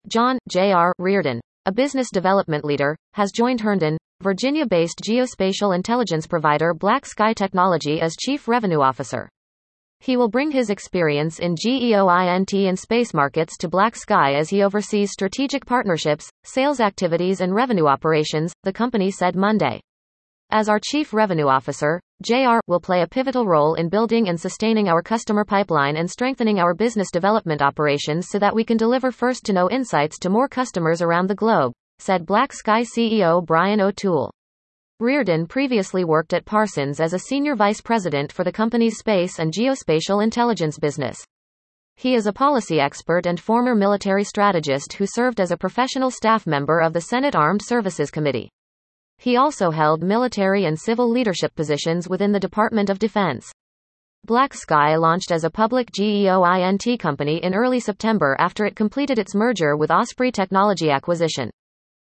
John J.R. Reardon, a business development leader, has joined Herndon, Virginia-based geospatial intelligence provider Black Sky Technology as Chief Revenue Officer. He will bring his experience in GEOINT and space markets to Black Sky as he oversees strategic partnerships, sales activities and revenue operations, the company said Monday. As our Chief Revenue Officer, JR will play a pivotal role in building and sustaining our customer pipeline and strengthening our business development operations so that we can deliver first-to-know insights to more customers around the globe, said Black Sky CEO Brian O'Toole. Reardon previously worked at Parsons as a senior vice president for the company's space and geospatial intelligence business. He is a policy expert and former military strategist who served as a professional staff member of the Senate Armed Services Committee. He also held military and civil leadership positions within the Department of Defense. Black Sky launched as a public GEOINT company in early September after it completed its merger with Osprey Technology Acquisition.